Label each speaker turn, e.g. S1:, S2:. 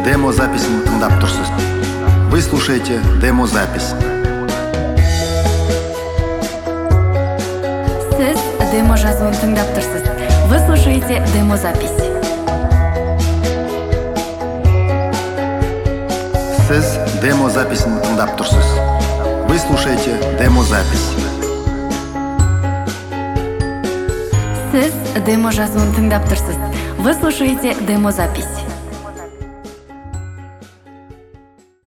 S1: Демо-записін тыңдап тұрсыз. Вы слушаете демо-запись.
S2: Сіз демо жазуын тыңдап тұрсыз. Вы слушаете демо-запись.
S1: Сіз демо-записін тыңдап тұрсыз. Вы слушаете демо-запись.
S2: Сіз демо жазуын тыңдап тұрсыз. Вы слушаете демо-запись.